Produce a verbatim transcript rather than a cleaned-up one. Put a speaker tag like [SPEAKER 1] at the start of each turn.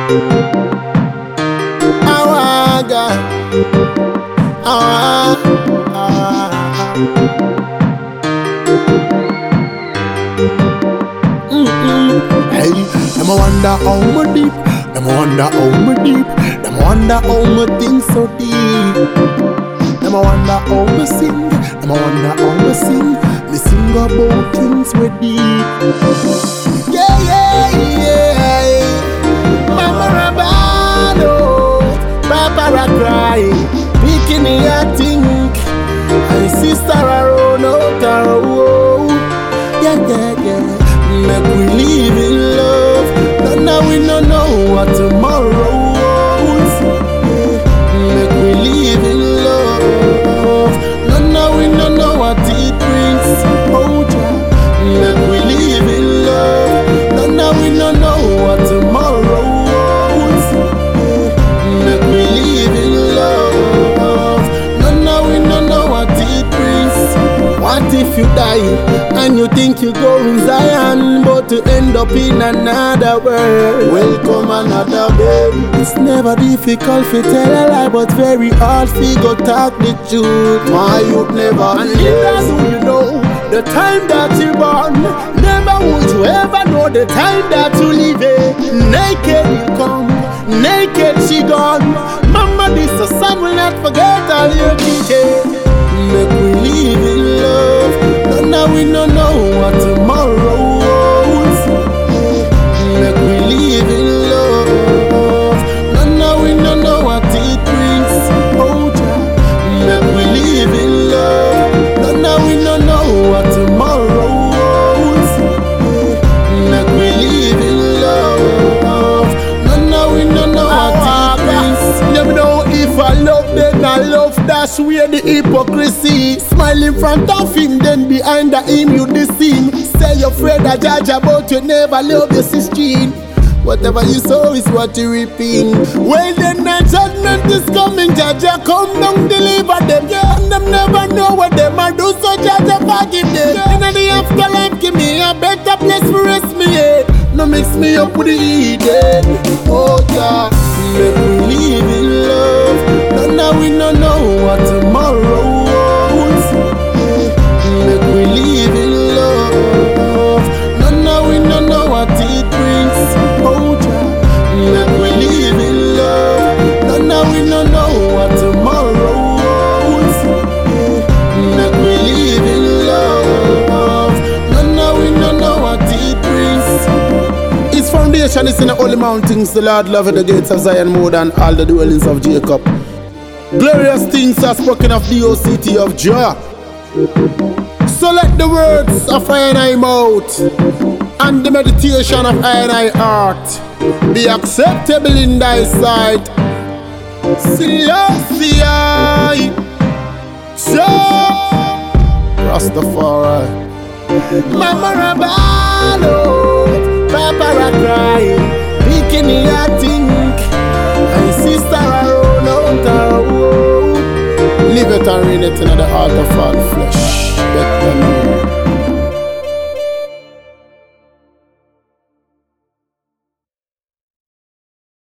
[SPEAKER 1] Awaga, awa, awa. Mm-mm. Hey, them a wonder how me deep. Them a wonder how me deep. Them a wonder how me think so deep. Them a wonder how me sing. Them a wonder how me sing. Me sing about things we deep. Yeah, yeah, yeah. Mama Rabano, Papa Ra cry. Bikini I think, and sister around out the road. Yeah, yeah, yeah. Make we live in love. But now we don't know what tomorrow holds. Yeah. Make we live in love. But now we don't know what it brings. Oh, yeah. Make we live in love. But now we don't know what tomorrow holds. Yeah. Make we live in love. But now we don't know what it brings. What if you die and you think you go in Zion, but you end up in another world? Welcome another baby. It's never difficult to tell a lie, but very hard to go talk the truth. My youth never. And little do you know the time that you born. Never would you ever know the time that you leave it. Naked you come, naked she gone. Mama, this a son will not forget all your teaching. Make we live in love. But now we don't know what tomorrow holds. Make we live in love. But now we don't know what it brings. Oh, yeah. Make we live in love. But now we don't know what tomorrow holds. Make we live in love. But now we don't know what it brings. Let me know if I love then I love. That's where the hypocrisy. Smile in front of him, then behind him you deceive. Say you're afraid of Jaja, but you never love your sister. Whatever you sow is what you reaping. Well then the judgment is coming. Jaja come down, deliver them. Yeah. And them never know what them are do, so Jaja forgive them. Yeah. In the afterlife, give me a better place for rest me. Yeah. No mix me up with the Eden. Oh yeah, make we live in love. But now we don't know what tomorrow holds. Make we live in love. But now we don't know what it brings. Oh yeah, make we live in love. But now we don't know what tomorrow holds. Make we live in love. But now we don't know what it brings. Its foundation is in the holy mountains. The Lord loveth the gates of Zion more than all the dwellings of Jacob. Glorious things are spoken of the O C T of Jah. So let the words of I and I mouth and the meditation of I and I heart be acceptable in thy sight. Selassie, Rastafari. Mama Rabano, Papa Ra cry. Bikini I think, and sister around out the road. Live it and reign it in the heart of all flesh. Let them know.